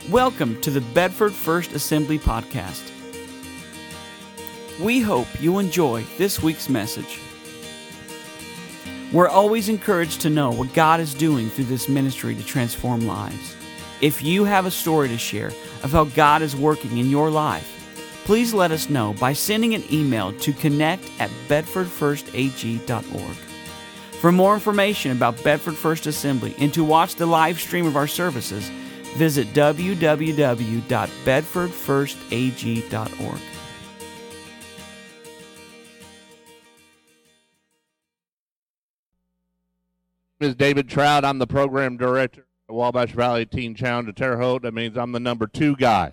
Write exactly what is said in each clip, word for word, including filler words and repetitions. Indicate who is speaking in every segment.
Speaker 1: Welcome to the Bedford First Assembly Podcast. We hope you enjoy this week's message. We're always encouraged to know what God is doing through this ministry to transform lives. If you have a story to share of how God is working in your life, please let us know by sending an email to connect at bedford first a g dot org. For more information about Bedford First Assembly and to watch the live stream of our services, visit w w w dot bedford first a g dot org.
Speaker 2: My name is David Trout. I'm the program director at Wabash Valley Teen Challenge at Terre Haute. That means I'm the number two guy.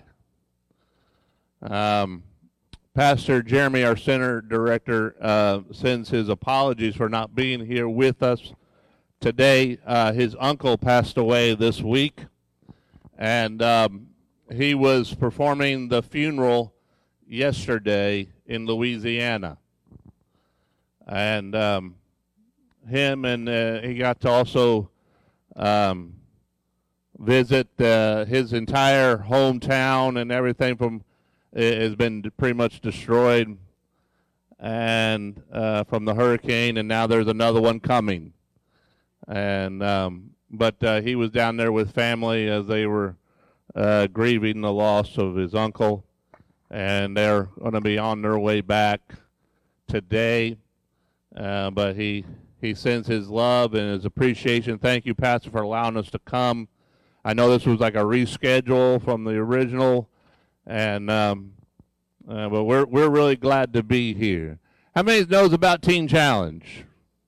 Speaker 2: Um, Pastor Jeremy, our center director, uh, sends his apologies for not being here with us today. Uh, his uncle passed away this week, and um, he was performing the funeral yesterday in Louisiana. And um, him and uh, he got to also um, visit uh, his entire hometown, and everything from it has been pretty much destroyed, and uh, from the hurricane, and now there's another one coming. And um, but uh, he was down there with family as they were uh, grieving the loss of his uncle, and they're going to be on their way back today. Uh, but he he sends his love and his appreciation. Thank you, Pastor, for allowing us to come. I know this was like a reschedule from the original, and um, uh, but we're we're really glad to be here. How many knows about Teen Challenge?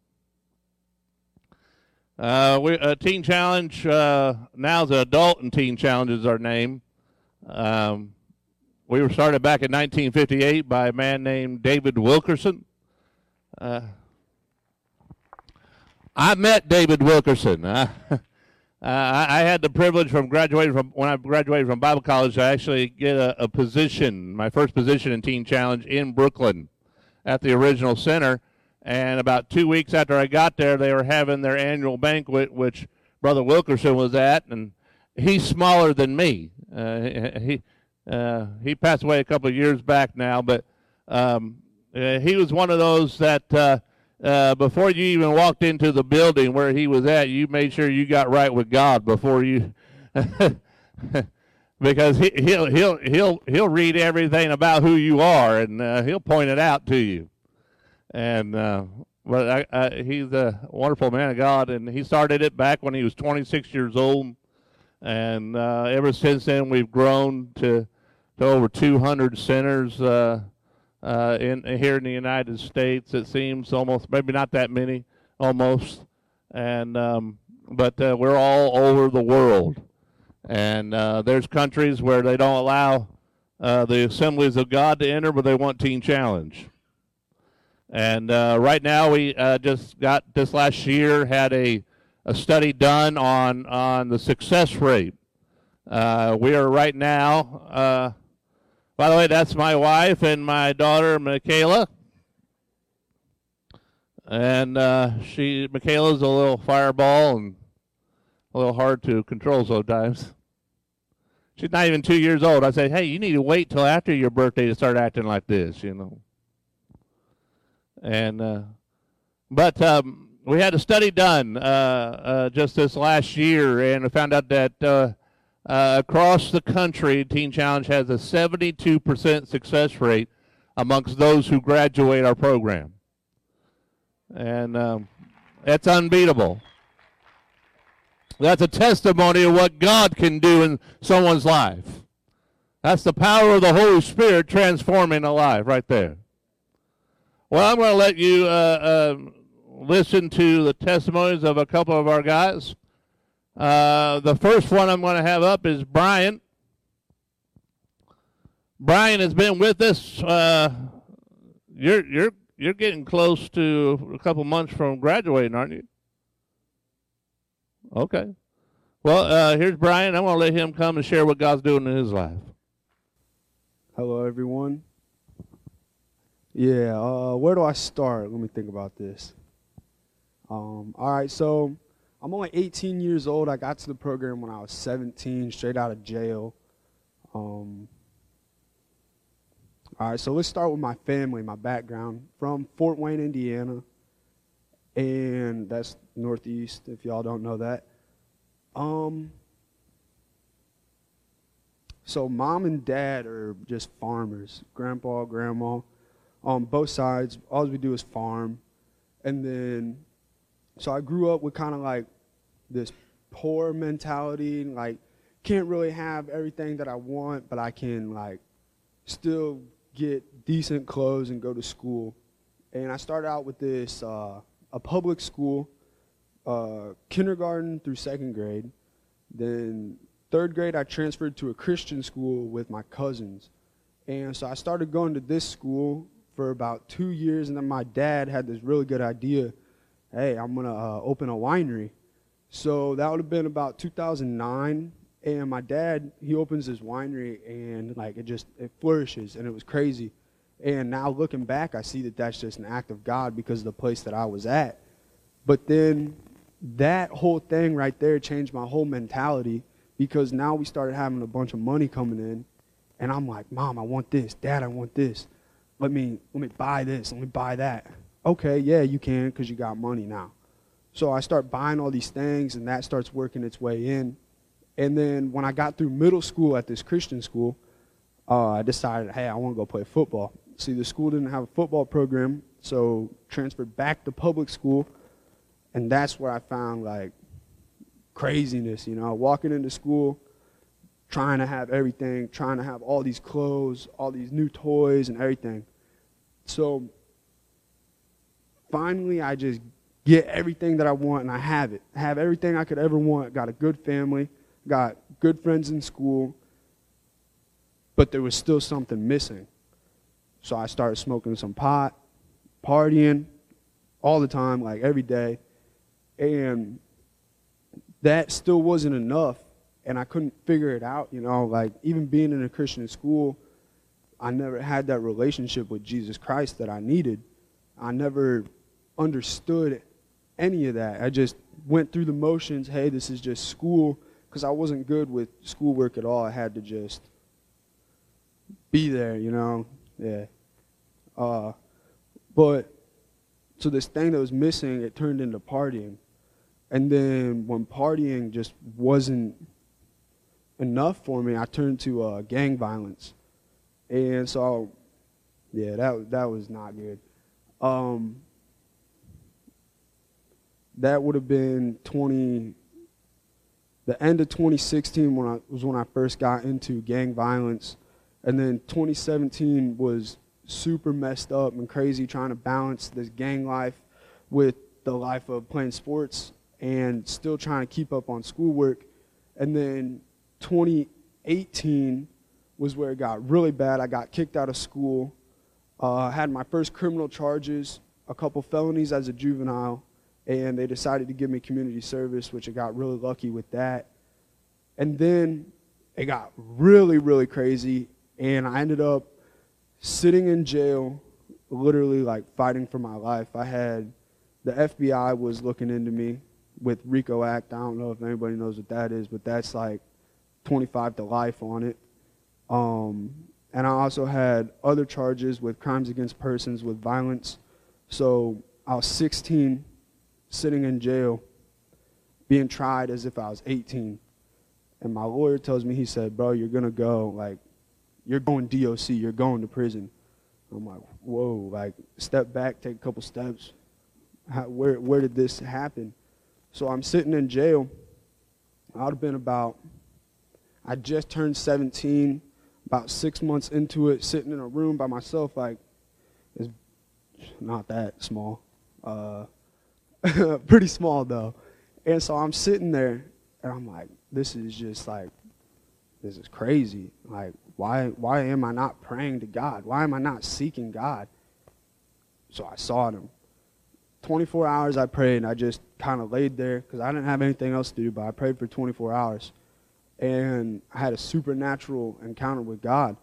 Speaker 2: Uh, we uh, Teen Challenge uh, now is an adult, and Teen Challenge is our name. Um, we were started back in nineteen fifty-eight by a man named David Wilkerson. Uh, I met David Wilkerson. Uh, I, I had the privilege from graduating from when I graduated from Bible college to actually get a, a position, my first position in Teen Challenge in Brooklyn at the original center. And about two weeks after I got there, they were having their annual banquet, which Brother Wilkerson was at, and he's smaller than me. Uh, he uh, he passed away a couple of years back now, but um, uh, he was one of those that uh, uh, before you even walked into the building where he was at, you made sure you got right with God before you, because he, he'll he'll he'll he'll read everything about who you are, and uh, he'll point it out to you. And uh, but I, I, he's a wonderful man of God, and he started it back when he was twenty-six years old, and uh, ever since then we've grown to to over two hundred centers uh, uh, in here in the United States. It seems almost maybe not that many, almost, and um, but uh, we're all over the world, and uh, there's countries where they don't allow uh, the Assemblies of God to enter, but they want Teen Challenge. And uh, right now, we uh, just got this last year had a, a study done on on the success rate. Uh, we are right now. Uh, by the way, that's my wife and my daughter, Michaela. And uh, she, Michaela's a little fireball and a little hard to control sometimes. She's not even two years old. I said, hey, you need to wait till after your birthday to start acting like this, you know. And uh, but um, we had a study done uh, uh, just this last year, and we found out that uh, uh, across the country, Teen Challenge has a seventy-two percent success rate amongst those who graduate our program, and um, that's unbeatable. That's a testimony of what God can do in someone's life. That's the power of the Holy Spirit transforming a life right there. Well, I'm going to let you uh, uh, listen to the testimonies of a couple of our guys. Uh, the first one I'm going to have up is Brian. Brian has been with us. Uh, you're you're you're getting close to a couple months from graduating, aren't you? Okay. Well, uh, here's Brian. I'm going to let him come and share what God's doing in his life.
Speaker 3: Hello, everyone. Yeah, uh, where do I start? Let me think about this. Um, all right, so I'm only eighteen years old. I got to the program when I was seventeen, straight out of jail. Um, all right, so let's start with my family, my background. From Fort Wayne, Indiana, and that's northeast, if y'all don't know that. Um, so mom and dad are just farmers, grandpa, grandma, on both sides. All we do is farm. And then, so I grew up with kind of like this poor mentality, like can't really have everything that I want, but I can like still get decent clothes and go to school. And I started out with this, uh, a public school, uh, kindergarten through second grade. Then third grade, I transferred to a Christian school with my cousins. And so I started going to this school for about two years, and then my dad had this really good idea, hey, I'm going to uh, open a winery. So that would have been about two thousand nine, and my dad, he opens his winery, and like it just, it flourishes, and it was crazy. And now looking back, I see that that's just an act of God because of the place that I was at. But then that whole thing right there changed my whole mentality, because now we started having a bunch of money coming in, and I'm like, Mom, I want this. Dad, I want this. Let me, let me buy this. Let me buy that. Okay, yeah, you can because you got money now. So I start buying all these things, and that starts working its way in. And then when I got through middle school at this Christian school, uh, I decided, hey, I want to go play football. See, the school didn't have a football program, so transferred back to public school, and that's where I found, like, craziness, you know, walking into school, trying to have everything, trying to have all these clothes, all these new toys and everything. So finally, I just get everything that I want, and I have it. I have everything I could ever want. Got a good family, got good friends in school, but there was still something missing. So I started smoking some pot, partying all the time, like every day, and that still wasn't enough. And I couldn't figure it out, you know, like even being in a Christian school, I never had that relationship with Jesus Christ that I needed. I never understood any of that. I just went through the motions. Hey, this is just school, because I wasn't good with schoolwork at all. I had to just be there, you know, yeah. Uh, but so this thing that was missing, it turned into partying. And then when partying just wasn't enough for me, I turned to uh, gang violence. And so, yeah, that, that was not good. Um, that would have been twenty, the end of twenty sixteen when I, was when I first got into gang violence. And then twenty seventeen was super messed up and crazy, trying to balance this gang life with the life of playing sports and still trying to keep up on schoolwork. And then twenty eighteen was where it got really bad. I got kicked out of school. Uh, I had my first criminal charges, a couple felonies as a juvenile, and they decided to give me community service, which I got really lucky with that. And then it got really, really crazy, and I ended up sitting in jail, literally like fighting for my life. I had, the F B I was looking into me with RICO Act. I don't know if anybody knows what that is, but that's like twenty-five to life on it. Um, and I also had other charges with crimes against persons with violence. So I was sixteen, sitting in jail, being tried as if I was eighteen. And my lawyer tells me, he said, bro, you're going to go, like, you're going D O C, you're going to prison. I'm like, whoa, like, step back, take a couple steps. How, where, where did this happen? So I'm sitting in jail. I would have been about, I just turned seventeen, about six months into it, sitting in a room by myself, like, it's not that small. Uh, pretty small, though. And so I'm sitting there, and I'm like, this is just like, this is crazy. Like, why, why am I not praying to God? Why am I not seeking God? So I sought him. twenty-four hours I prayed, and I just kind of laid there because I didn't have anything else to do, but I prayed for twenty-four hours. And I had a supernatural encounter with God.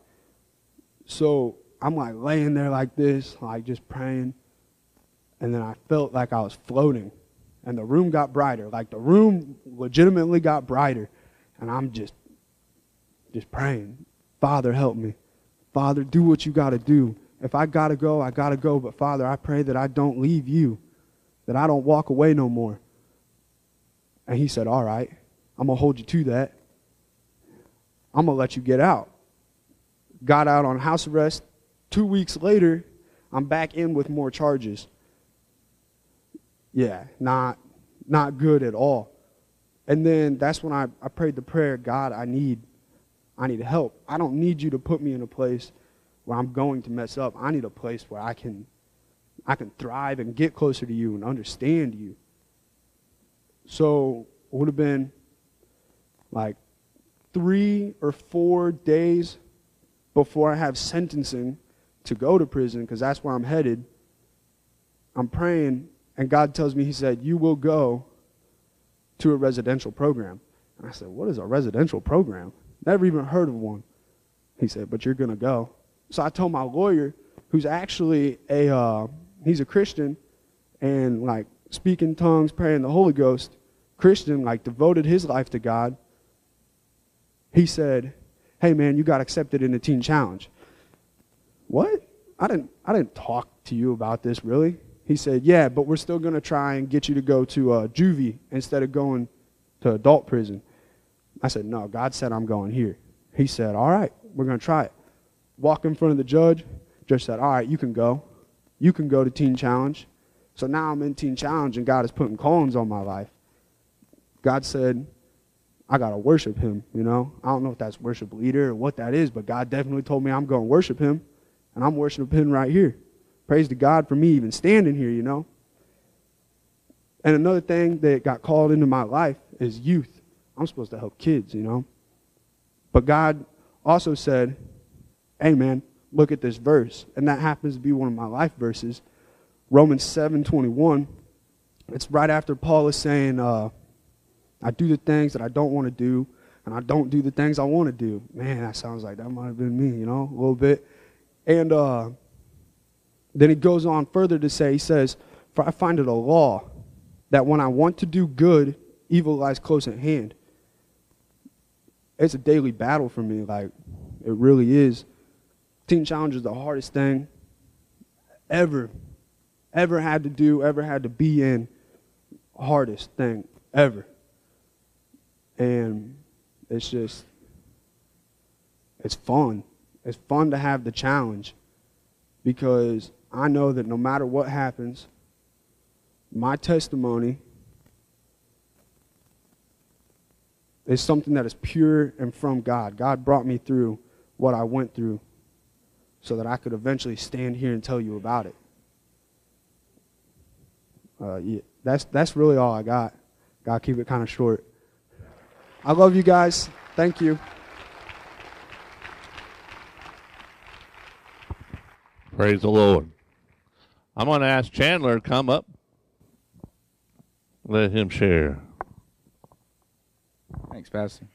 Speaker 3: So I'm like laying there like this, like just praying. And then I felt like I was floating. And the room got brighter. Like, the room legitimately got brighter. And I'm just, just praying, Father, help me. Father, do what you got to do. If I got to go, I got to go. But, Father, I pray that I don't leave you, that I don't walk away no more. And he said, all right, I'm going to hold you to that. I'm going to let you get out. Got out on house arrest. Two weeks later, I'm back in with more charges. Yeah, not, not good at all. And then that's when I, I prayed the prayer, God, I need, I need help. I don't need you to put me in a place where I'm going to mess up. I need a place where I can, I can thrive and get closer to you and understand you. So it would have been like three or four days before I have sentencing to go to prison, because that's where I'm headed. I'm praying, and God tells me, he said, you will go to a residential program. And I said, what is a residential program? Never even heard of one. He said, but you're going to go. So I told my lawyer, who's actually a, uh, he's a Christian, and like speaking tongues, praying the Holy Ghost, Christian, like devoted his life to God. He said, hey man, you got accepted in the Teen Challenge. What? I didn't, I didn't talk to you about this, really. He said, yeah, but we're still going to try and get you to go to uh, juvie instead of going to adult prison. I said, no, God said I'm going here. He said, all right, we're going to try it. Walk in front of the judge. Judge said, all right, you can go. You can go to Teen Challenge. So now I'm in Teen Challenge, and God is putting callings on my life. God said, I got to worship him, you know. I don't know if that's worship leader or what that is, but God definitely told me I'm going to worship him, and I'm worshiping him right here. Praise to God for me even standing here, you know. And another thing that got called into my life is youth. I'm supposed to help kids, you know. But God also said, hey, man, look at this verse. And that happens to be one of my life verses, Romans seven twenty-one. It's right after Paul is saying, uh, I do the things that I don't want to do, and I don't do the things I want to do. Man, that sounds like that might have been me, you know, a little bit. And uh, then he goes on further to say, he says, for I find it a law that when I want to do good, evil lies close at hand. It's a daily battle for me, like, it really is. Teen Challenge is the hardest thing ever, ever had to do, ever had to be in. Hardest thing ever. And it's just, it's fun. It's fun to have the challenge, because I know that no matter what happens, my testimony is something that is pure and from God. God brought me through what I went through so that I could eventually stand here and tell you about it. Uh, yeah, that's, that's really all I got. Got to keep it kind of short. I love you guys. Thank you.
Speaker 2: Praise the Lord. I'm going to ask Chandler to come up. Let him share.
Speaker 4: Thanks, Pastor.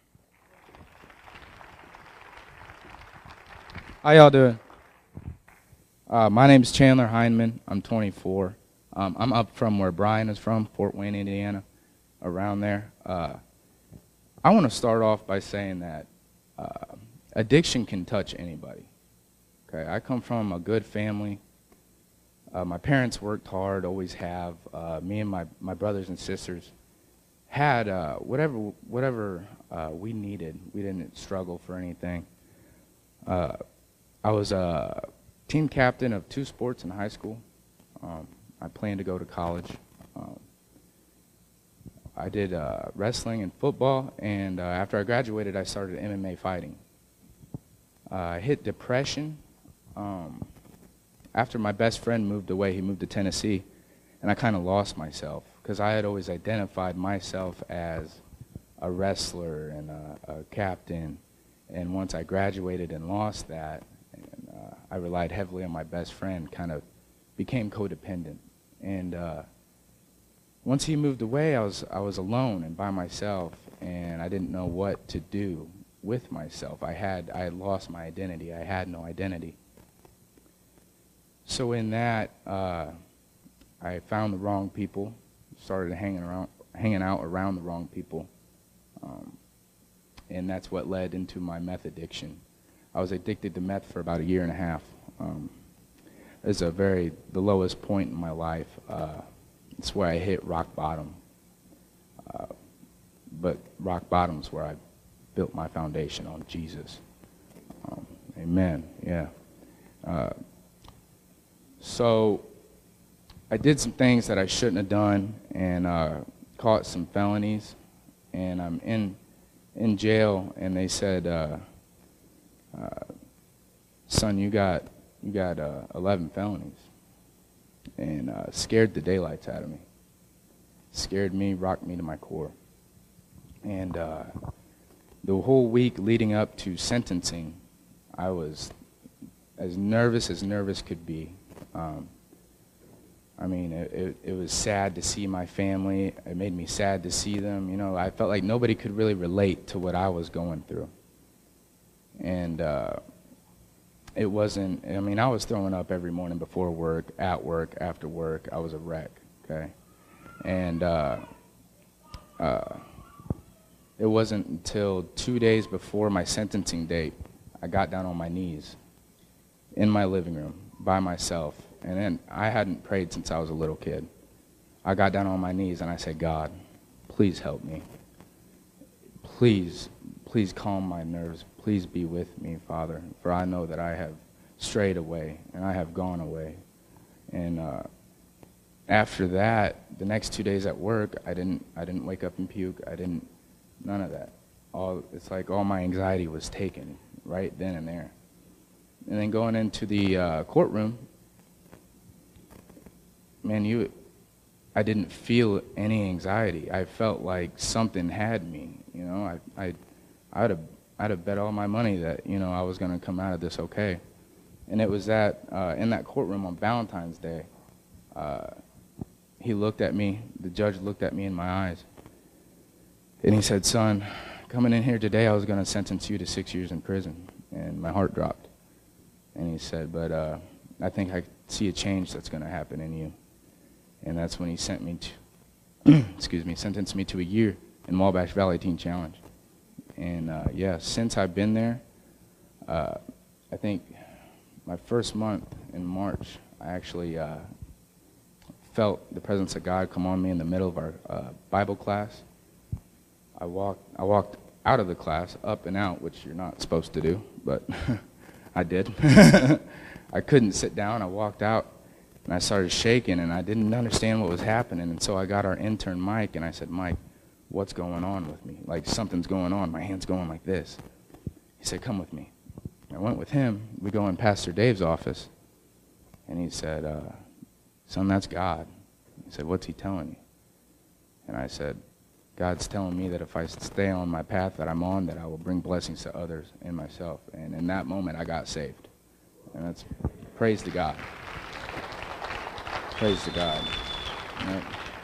Speaker 4: How y'all doing? Uh, my name's Chandler Heineman. I'm twenty-four. Um, I'm up from where Brian is from, Fort Wayne, Indiana, around there. Uh, I want to start off by saying that uh, addiction can touch anybody. Okay, I come from a good family. Uh, my parents worked hard, always have. Uh, me and my, my brothers and sisters had uh, whatever whatever uh, we needed. We didn't struggle for anything. Uh, I was a team captain of two sports in high school. Um, I planned to go to college. Um, I did uh, wrestling and football, and uh, after I graduated, I started M M A fighting. Uh, I hit depression. Um, after my best friend moved away, he moved to Tennessee, and I kind of lost myself, because I had always identified myself as a wrestler and a, a captain, and once I graduated and lost that, and, uh, I relied heavily on my best friend, kind of became codependent. And uh, once he moved away, I was, I was alone and by myself, and I didn't know what to do with myself. I had, I had lost my identity. I had no identity. So in that, uh, I found the wrong people, started hanging around, hanging out around the wrong people, um, and that's what led into my meth addiction. I was addicted to meth for about a year and a half. Um, it's a very the lowest point in my life. Uh, it's where I hit rock bottom. Uh, but rock bottom's where I built my foundation on Jesus. Um, amen. Yeah. Uh, so I did some things that I shouldn't have done, and uh, caught some felonies, and I'm in in jail. And they said, uh, uh, "Son, you got you got uh, eleven felonies," and uh, scared the daylights out of me. Scared me, rocked me to my core. And uh, the whole week leading up to sentencing, I was as nervous as nervous could be. Um, I mean, it, it, it was sad to see my family. It made me sad to see them. You know, I felt like nobody could really relate to what I was going through. And uh, it wasn't, I mean, I was throwing up every morning before work, at work, after work. I was a wreck, okay? And uh, uh, it wasn't until two days before my sentencing date, I got down on my knees in my living room by myself. And then I hadn't prayed since I was a little kid. I got down on my knees and I said, "God, please help me. Please, please calm my nerves. Please be with me, Father, for I know that I have strayed away and I have gone away." And uh, after that, the next two days at work, I didn't, I didn't wake up and puke. I didn't, none of that. All, it's like all my anxiety was taken right then and there. And then going into the uh, courtroom, man, you, I didn't feel any anxiety. I felt like something had me. You know, I, I, I'd have, I'd have bet all my money that, you know, I was going to come out of this okay. And it was that uh, in that courtroom on Valentine's Day, uh, he looked at me. The judge looked at me in my eyes, and he said, "Son, coming in here today, I was going to sentence you to six years in prison." And my heart dropped. And he said, "But uh, I think I see a change that's going to happen in you." And that's when he sent me to, excuse me, sentenced me to a year in Wabash Valley Teen Challenge. And uh, yeah, since I've been there, uh, I think my first month in March, I actually uh, felt the presence of God come on me in the middle of our uh, Bible class. I walked, I walked out of the class, up and out, which you're not supposed to do, but I did. I couldn't sit down. I walked out, and I started shaking, and I didn't understand what was happening. And so I got our intern, Mike, and I said, "Mike, what's going on with me? Like, something's going on. My hand's going like this." He said, "Come with me." I went with him. We go in Pastor Dave's office, and he said, uh, "Son, that's God." He said, "What's he telling you?" And I said, "God's telling me that if I stay on my path that I'm on, that I will bring blessings to others and myself." And in that moment, I got saved. And that's praise to God. Praise to God. Right?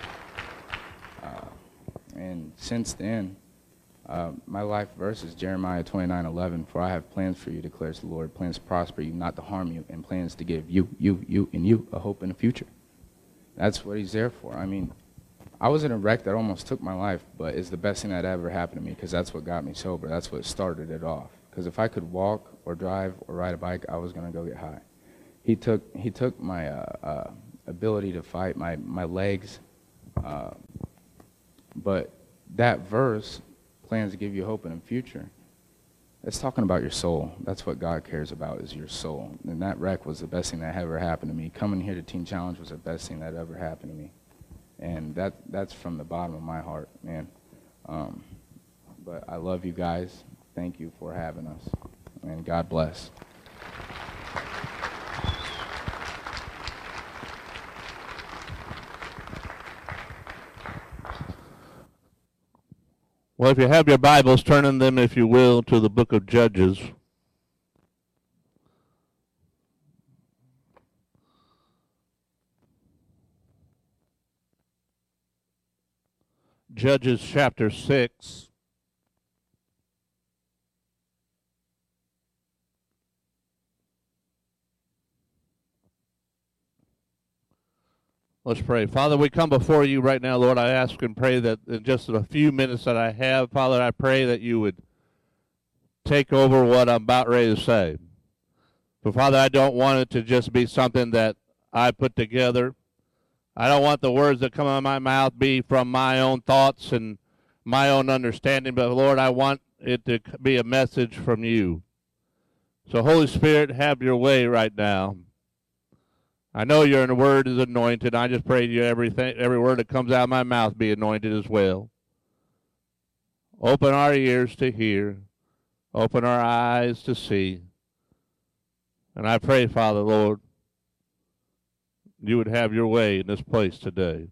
Speaker 4: Uh, and since then, uh, my life verse is Jeremiah twenty-nine eleven. "For I have plans for you, declares the Lord, plans to prosper you, not to harm you, and plans to give you, you, you, and you a hope in the future." That's what he's there for. I mean, I was in a wreck that almost took my life, but it's the best thing that ever happened to me because that's what got me sober. That's what started it off. Because if I could walk or drive or ride a bike, I was going to go get high. He took he took my uh, uh, ability to fight, my, my legs. Uh, but that verse, plans to give you hope in the future, it's talking about your soul. That's what God cares about, is your soul. And that wreck was the best thing that ever happened to me. Coming here to Teen Challenge was the best thing that ever happened to me. And that that's from the bottom of my heart, man. Um, but I love you guys. Thank you for having us. And God bless.
Speaker 2: Well, if you have your Bibles, turn in them, if you will, to the book of Judges. Judges chapter six. Let's pray. Father, we come before you right now, Lord. I ask and pray that in just a few minutes that I have, Father, I pray that you would take over what I'm about ready to say. But, Father, I don't want it to just be something that I put together. I don't want the words that come out of my mouth be from my own thoughts and my own understanding, but, Lord, I want it to be a message from you. So, Holy Spirit, have your way right now. I know your word is anointed. I just pray to you everything, every word that comes out of my mouth be anointed as well. Open our ears to hear. Open our eyes to see. And I pray, Father, Lord, you would have your way in this place today.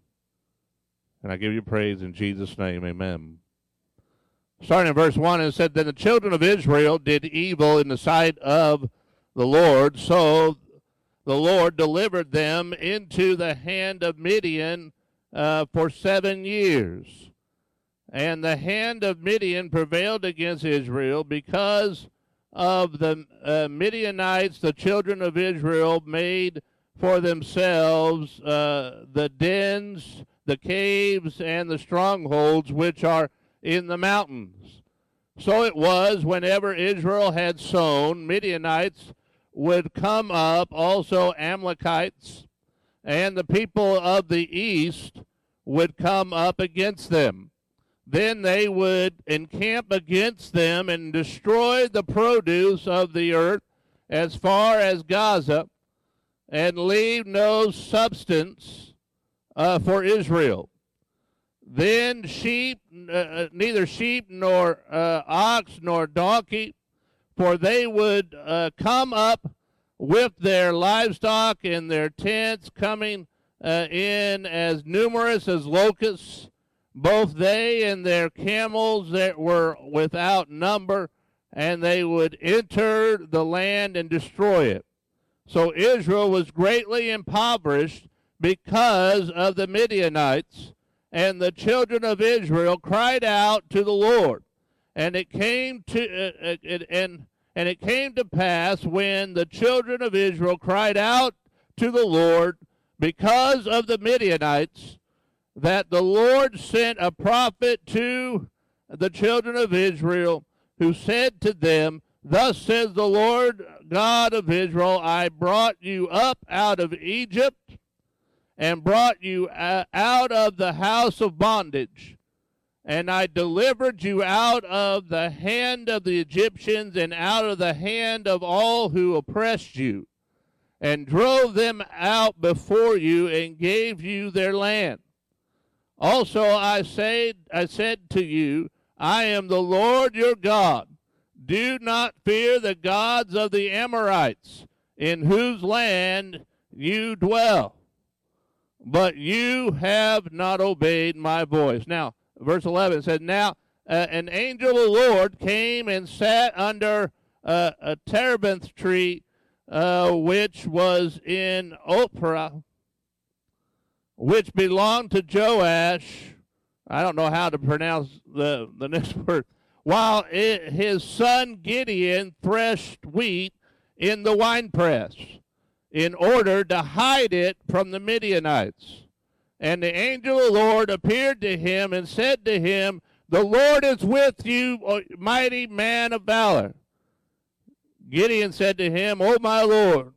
Speaker 2: And I give you praise in Jesus' name. Amen. Starting in verse one, it said, Then the children of Israel did evil in the sight of the Lord, so the Lord delivered them into the hand of Midian uh, for seven years. And the hand of Midian prevailed against Israel because of the uh, Midianites. The children of Israel made for themselves uh, the dens, the caves, and the strongholds which are in the mountains. So it was, whenever Israel had sown, Midianites would come up, also Amalekites, and the people of the east would come up against them. Then they would encamp against them and destroy the produce of the earth as far as Gaza, and leave no substance uh, for Israel. Then sheep, uh, neither sheep nor uh, ox nor donkey, for they would uh, come up with their livestock and their tents, coming uh, in as numerous as locusts, both they and their camels that were without number, and they would enter the land and destroy it. So Israel was greatly impoverished because of the Midianites, and the children of Israel cried out to the Lord. And it came to uh, it, and and it came to pass, when the children of Israel cried out to the Lord because of the Midianites, that the Lord sent a prophet to the children of Israel, who said to them, Thus says the Lord God of Israel, I brought you up out of Egypt, and brought you out of the house of bondage. And I delivered you out of the hand of the Egyptians, and out of the hand of all who oppressed you, and drove them out before you, and gave you their land. Also I said, I said to you, I am the Lord your God. Do not fear the gods of the Amorites, in whose land you dwell. But you have not obeyed my voice. Now, verse eleven said, Now uh, an angel of the Lord came and sat under uh, a terebinth tree, uh, which was in Ophrah, which belonged to Joash. I don't know how to pronounce the, the next word. While it, his son Gideon threshed wheat in the winepress, in order to hide it from the Midianites. And the angel of the Lord appeared to him and said to him, The Lord is with you, O mighty man of valor. Gideon said to him, O my Lord,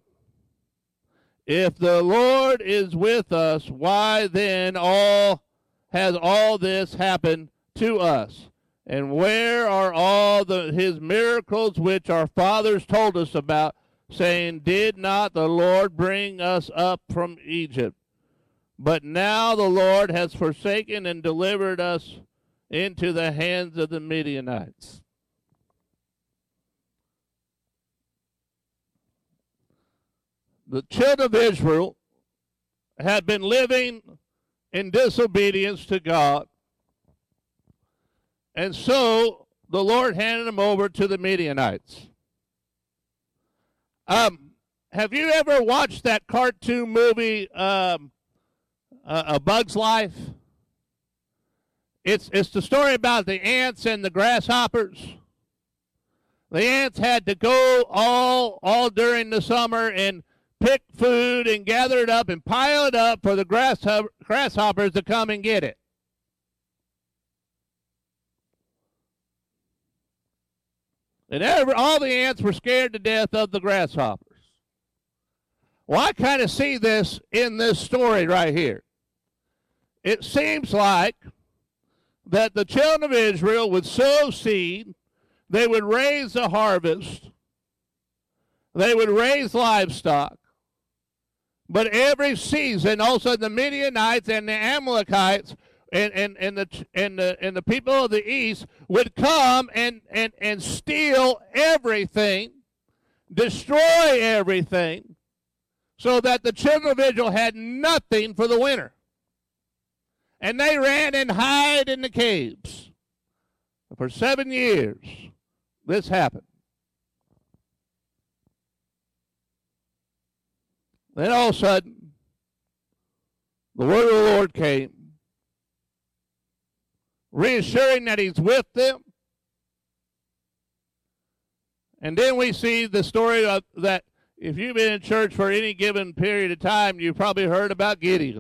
Speaker 2: if the Lord is with us, why then all has all this happened to us? And where are all the his miracles which our fathers told us about, saying, Did not the Lord bring us up from Egypt? But now the Lord has forsaken and delivered us into the hands of the Midianites. The children of Israel had been living in disobedience to God, and so the Lord handed them over to the Midianites. Um, have you ever watched that cartoon movie, um, uh, A Bug's Life? It's it's the story about the ants and the grasshoppers. The ants had to go all all during the summer and pick food and gather it up and pile it up for the grasshopper, grasshoppers to come and get it. And every, all the ants were scared to death of the grasshoppers. Well, I kind of see this in this story right here. It seems like that the children of Israel would sow seed, they would raise the harvest, they would raise livestock, but every season, also the Midianites and the Amalekites and, and, and, the, and, the, and the people of the east would come and, and, and steal everything, destroy everything, so that the children of Israel had nothing for the winter. And they ran and hid in the caves. For seven years, this happened. Then all of a sudden, the word of the Lord came, reassuring that he's with them. And then we see the story of that if you've been in church for any given period of time, you've probably heard about Gideon.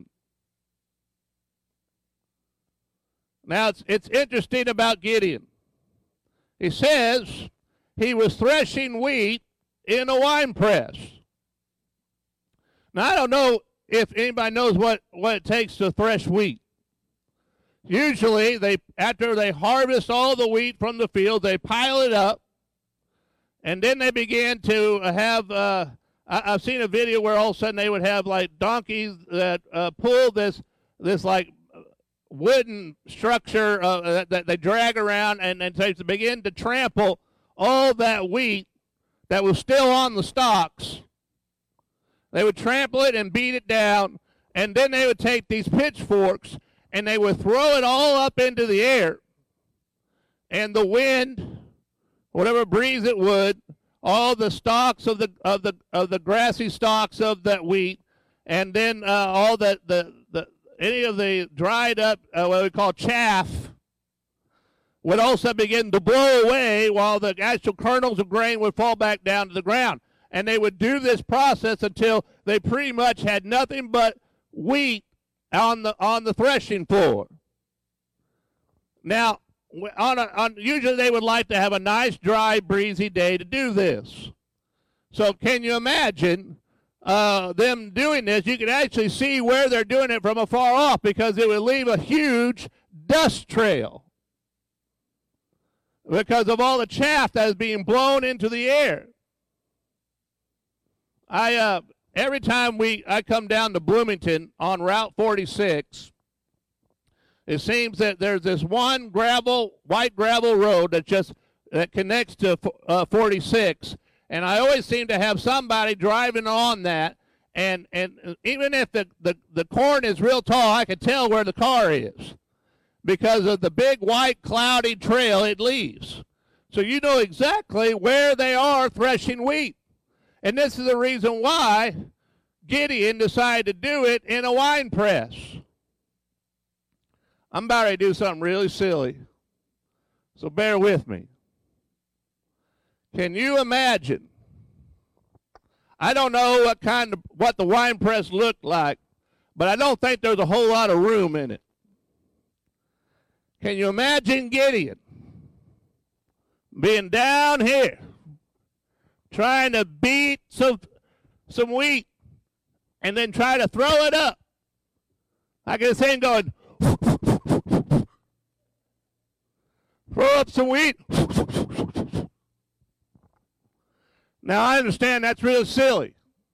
Speaker 2: Now, it's, it's interesting about Gideon. He says he was threshing wheat in a wine press. Now, I don't know if anybody knows what, what it takes to thresh wheat. Usually, they after they harvest all the wheat from the field, they pile it up, and then they begin to have, uh, I, I've seen a video where all of a sudden they would have like donkeys that uh, pull this, this like wooden structure uh, that, that they drag around, and then they begin to trample all that wheat that was still on the stalks. They would trample it and beat it down, and then they would take these pitchforks and they would throw it all up into the air, and the wind, whatever breeze it would, all the stalks of the of the of the grassy stalks of that wheat, and then uh, all the, the the any of the dried up uh, what we call chaff would also begin to blow away, while the actual kernels of grain would fall back down to the ground. And they would do this process until they pretty much had nothing but wheat on the on the threshing floor. Now, on, a, on usually they would like to have a nice, dry, breezy day to do this. So can you imagine uh, them doing this? You can actually see where they're doing it from afar off, because it would leave a huge dust trail because of all the chaff that is being blown into the air. I uh, every time we I come down to Bloomington on Route forty-six, it seems that there's this one gravel, white gravel road that just that connects to uh, forty-six, and I always seem to have somebody driving on that, and and even if the, the, the corn is real tall, I can tell where the car is because of the big white cloudy trail it leaves. So you know exactly where they are threshing wheat. And this is the reason why Gideon decided to do it in a wine press. I'm about to do something really silly, so bear with me. Can you imagine? I don't know what kind of what the wine press looked like, but I don't think there's a whole lot of room in it. Can you imagine Gideon being down here, trying to beat some some wheat and then try to throw it up? I can see him going, throw up some wheat. Now, I understand that's real silly,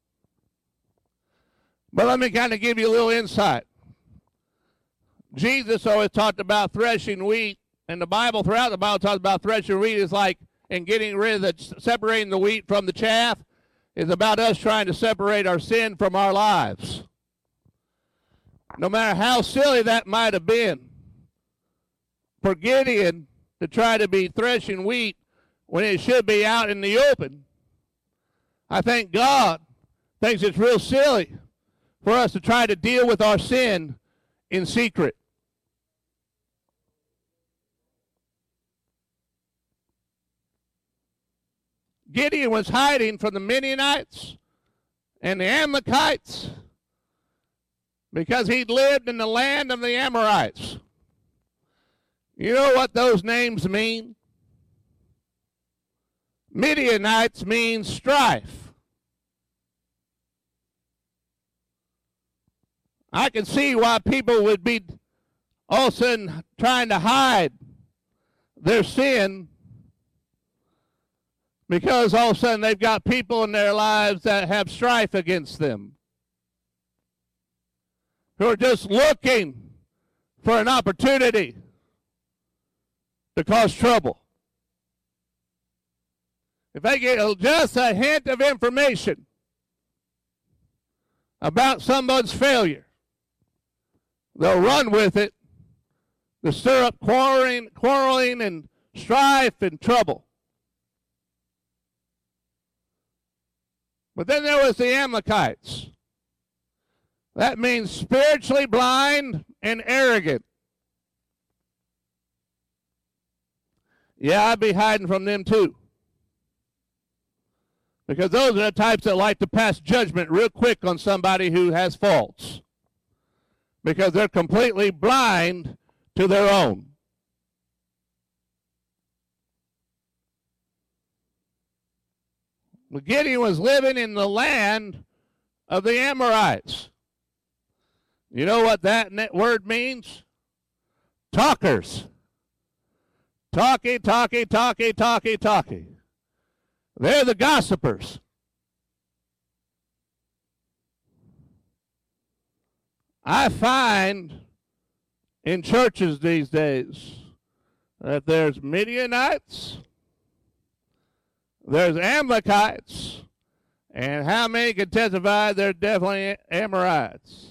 Speaker 2: but let me kind of give you a little insight. Jesus always talked about threshing wheat, and the Bible, throughout the Bible, talks about threshing wheat is like and getting rid of the, separating the wheat from the chaff is about us trying to separate our sin from our lives. No matter how silly that might have been, for Gideon to try to be threshing wheat when it should be out in the open, I think God thinks it's real silly for us to try to deal with our sin in secret. Gideon was hiding from the Midianites and the Amalekites because he'd lived in the land of the Amorites. You know what those names mean? Midianites means strife. I can see why people would be all of a sudden trying to hide their sin, because all of a sudden they've got people in their lives that have strife against them, who are just looking for an opportunity to cause trouble. If they get just a hint of information about someone's failure, they'll run with it to stir up quarreling, quarreling and strife and trouble. But then there was the Amalekites. That means spiritually blind and arrogant. Yeah, I'd be hiding from them too. Because those are the types that like to pass judgment real quick on somebody who has faults. Because they're completely blind to their own. Gideon was living in the land of the Amorites. You know what that word means? Talkers. Talky, talky, talky, talky, talky. They're the gossipers. I find in churches these days that there's Midianites, there's Amalekites, and how many can testify there's definitely Amorites?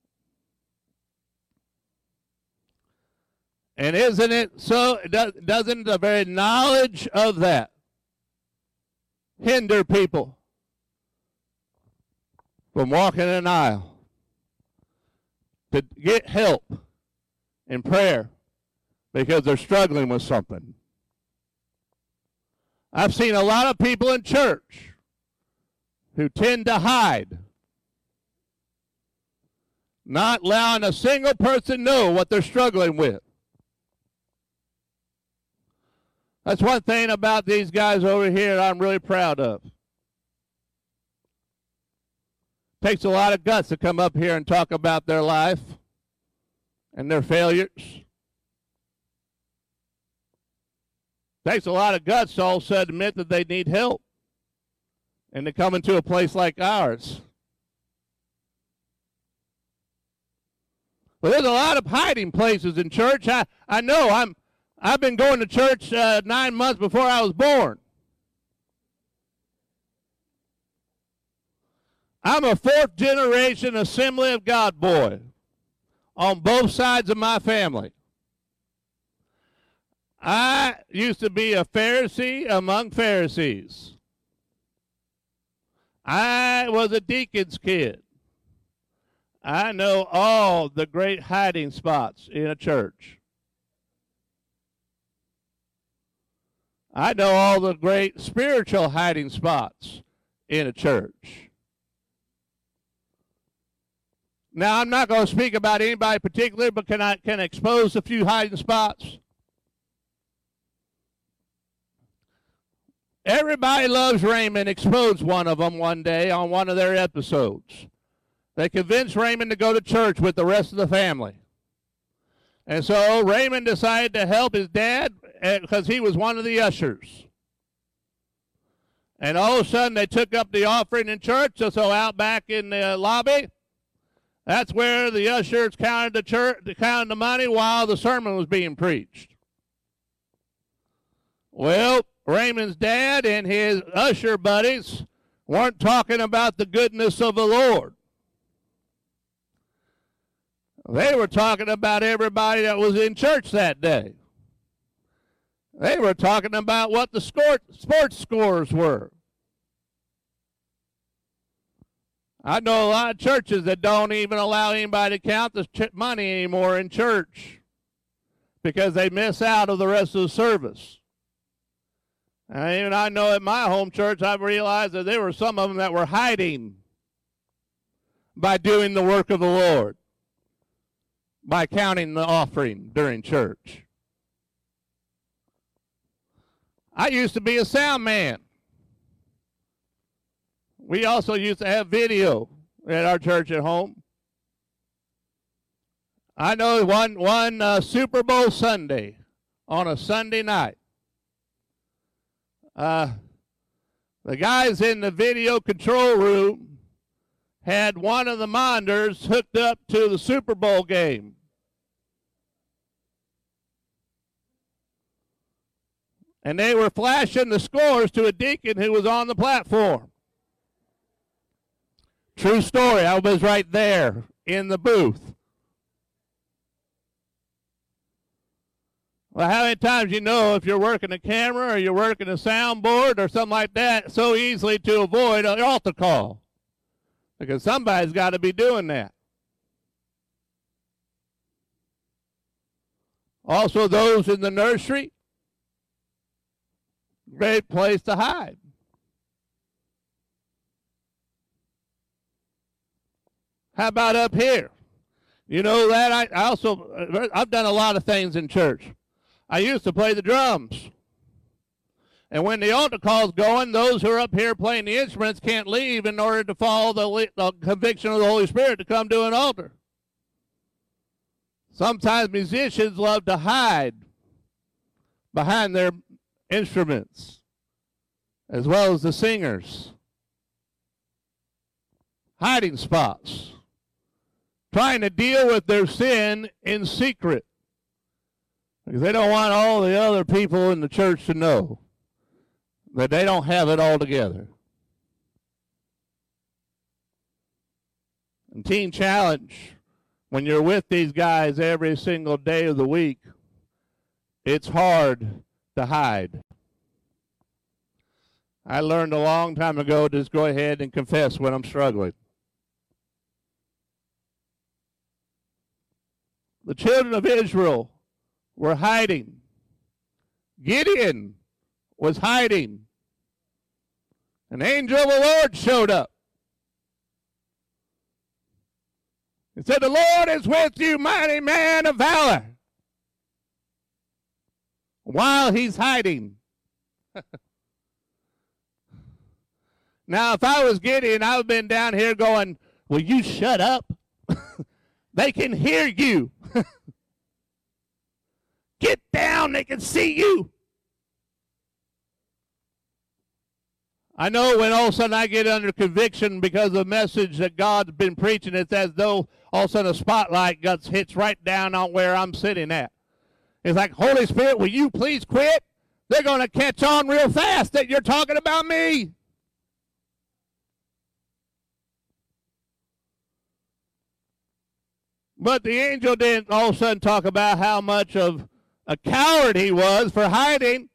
Speaker 2: And isn't it so? Doesn't the very knowledge of that hinder people from walking an aisle to get help in prayer because they're struggling with something? I've seen a lot of people in church who tend to hide, not allowing a single person know what they're struggling with. That's one thing about these guys over here I'm really proud of. Takes a lot of guts to come up here and talk about their life and their failures. Takes a lot of guts to all of a sudden admit that they need help and to come into a place like ours. Well, there's a lot of hiding places in church. I, I know I'm I've been going to church uh, nine months before I was born. I'm a fourth generation Assembly of God boy on both sides of my family. I used to be a Pharisee among Pharisees. I was a deacon's kid. I know all the great hiding spots in a church. I know all the great spiritual hiding spots in a church. Now, I'm not going to speak about anybody particular, but can I can I expose a few hiding spots? Everybody Loves Raymond exposed one of them one day on one of their episodes. They convinced Raymond to go to church with the rest of the family. And so Raymond decided to help his dad because he was one of the ushers. And all of a sudden they took up the offering in church, so out back in the lobby, that's where the ushers counted the church, counted the money while the sermon was being preached. Well, Raymond's dad and his usher buddies weren't talking about the goodness of the Lord. They were talking about everybody that was in church that day. They were talking about what the sports scores were. I know a lot of churches that don't even allow anybody to count the ch- money anymore in church because they miss out of the rest of the service. And even I know at my home church, I've realized that there were some of them that were hiding by doing the work of the Lord, by counting the offering during church. I used to be a sound man. We also used to have video at our church at home. I know one, one uh, Super Bowl Sunday, on a Sunday night, uh, the guys in the video control room had one of the monitors hooked up to the Super Bowl game. And they were flashing the scores to a deacon who was on the platform. True story. I was right there in the booth. Well, how many times you know if you're working a camera or you're working a soundboard or something like that, so easily to avoid an altar call? Because somebody's got to be doing that. Also, those in the nursery, great place to hide. How about up here? You know that I, I also, I've done a lot of things in church. I used to play the drums. And when the altar call's going, those who are up here playing the instruments can't leave in order to follow the, the conviction of the Holy Spirit to come to an altar. Sometimes musicians love to hide behind their instruments, as well as the singers. Hiding spots. Trying to deal with their sin in secret. Because they don't want all the other people in the church to know that they don't have it all together. And Teen Challenge, when you're with these guys every single day of the week, it's hard to hide. I learned a long time ago to just go ahead and confess when I'm struggling. The children of Israel were hiding. Gideon was hiding. An angel of the Lord showed up. He said, "The Lord is with you, mighty man of valor." While he's hiding. Now, if I was Gideon, I would have been down here going, "Will you shut up? They can hear you. Get down, they can see you." I know when all of a sudden I get under conviction because of the message that God's been preaching, it's as though all of a sudden a spotlight gets hits right down on where I'm sitting at. It's like, "Holy Spirit, will you please quit? They're going to catch on real fast that you're talking about me." But the angel didn't all of a sudden talk about how much of a coward he was for hiding.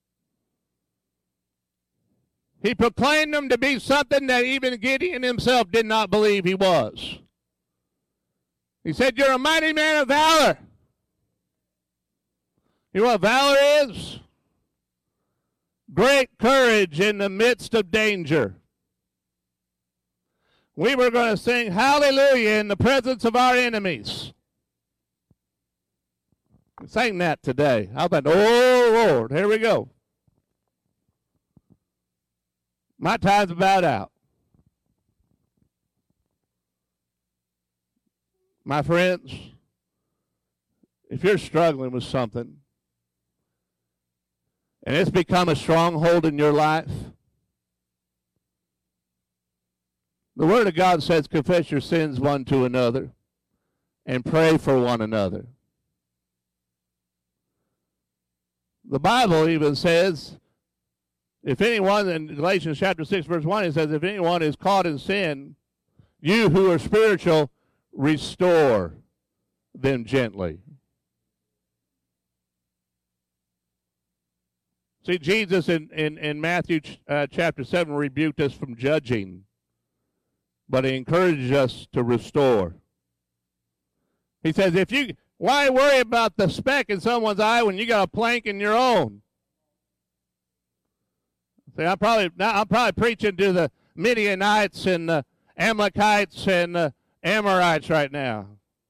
Speaker 2: He proclaimed him to be something that even Gideon himself did not believe he was. He said, "You're a mighty man of valor." You know what valor is? Great courage in the midst of danger. We were going to sing hallelujah in the presence of our enemies. We sang that today. How about, "Oh, Lord," here we go. My time's about out. My friends, if you're struggling with something and it's become a stronghold in your life, the Word of God says, confess your sins one to another and pray for one another. The Bible even says, if anyone, in Galatians chapter six, verse one, it says, if anyone is caught in sin, you who are spiritual, restore them gently. See, Jesus in, in, in Matthew uh, chapter seven rebuked us from judging, but he encouraged us to restore. He says, if you, why worry about the speck in someone's eye when you got a plank in your own? See, I'm probably, now I'm probably preaching to the Midianites and the Amalekites and uh, Amorites right now.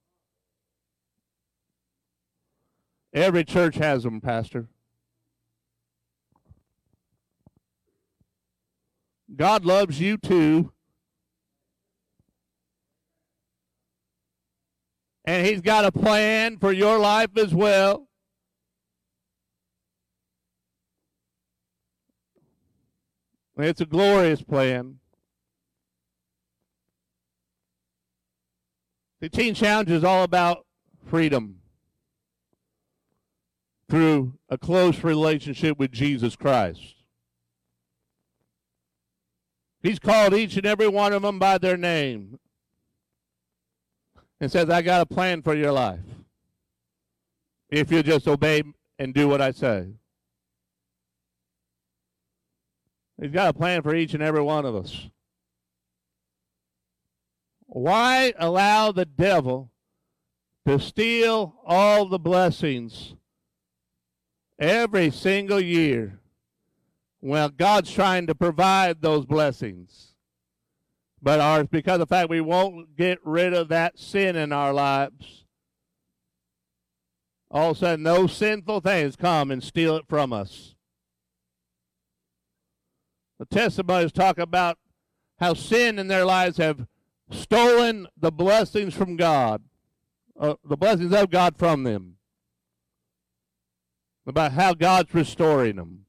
Speaker 2: Every church has them, Pastor. God loves you too. And He's got a plan for your life as well. It's a glorious plan. The Teen Challenge is all about freedom through a close relationship with Jesus Christ. He's called each and every one of them by their name and says, I got a plan for your life if you just obey and do what I say. He's got a plan for each and every one of us. Why allow the devil to steal all the blessings every single year? Well, God's trying to provide those blessings. But ours, because of the fact we won't get rid of that sin in our lives, all of a sudden those sinful things come and steal it from us. The testimonies talk about how sin in their lives have stolen the blessings from God, uh, the blessings of God from them, about how God's restoring them.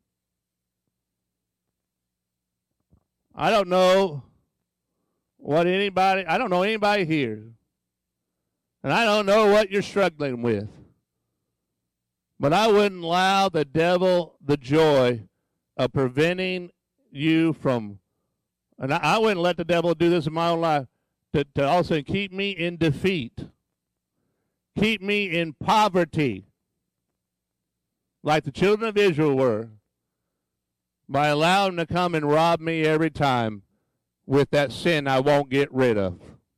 Speaker 2: I don't know what anybody, I don't know anybody here, and I don't know what you're struggling with, but I wouldn't allow the devil the joy of preventing you from, and I, I wouldn't let the devil do this in my own life, to, to also keep me in defeat, keep me in poverty, like the children of Israel were, by allowing them to come and rob me every time with that sin I won't get rid of.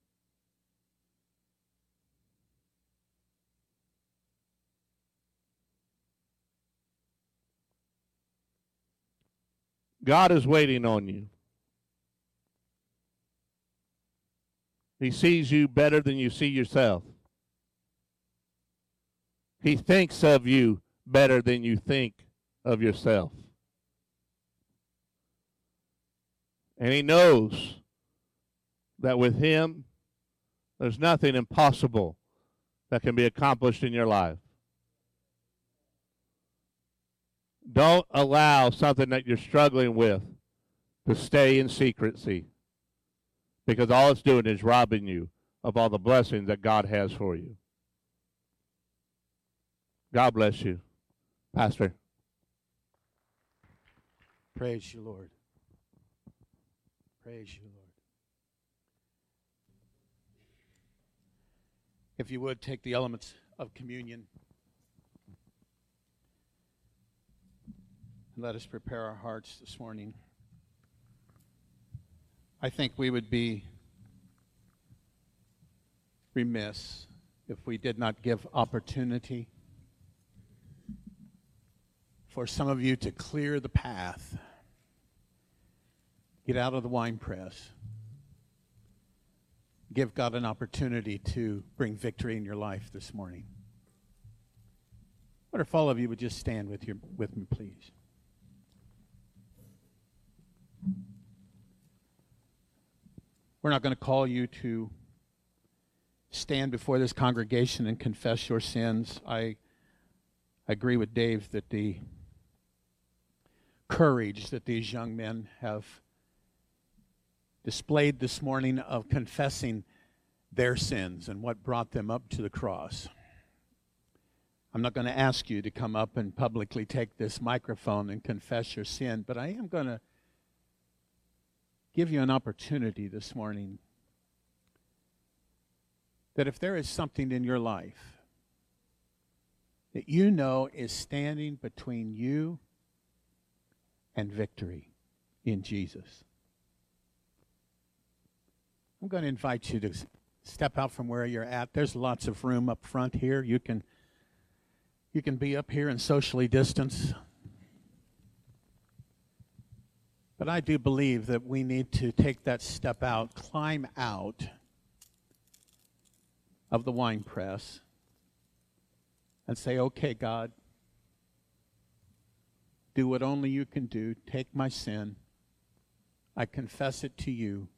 Speaker 2: God is waiting on you. He sees you better than you see yourself. He thinks of you better than you think of yourself. And He knows that with Him, there's nothing impossible that can be accomplished in your life. Don't allow something that you're struggling with to stay in secrecy, because all it's doing is robbing you of all the blessings that God has for you. God bless you. Pastor.
Speaker 5: Praise you, Lord. Praise you, Lord. If you would, take the elements of communion and let us prepare our hearts this morning. I think we would be remiss if we did not give opportunity for some of you to clear the path, get out of the wine press, give God an opportunity to bring victory in your life this morning. What if all of you would just stand with, your, with me, please? We're not going to call you to stand before this congregation and confess your sins. I, I agree with Dave that the courage that these young men have displayed this morning of confessing their sins and what brought them up to the cross. I'm not going to ask you to come up and publicly take this microphone and confess your sin, but I am going to give you an opportunity this morning that if there is something in your life that you know is standing between you and victory in Jesus, I'm going to invite you to step out from where you're at. There's lots of room up front here. You can, you can be up here and socially distance. But I do believe that we need to take that step out, climb out of the wine press, and say, okay, God, do what only you can do. Take my sin. I confess it to you.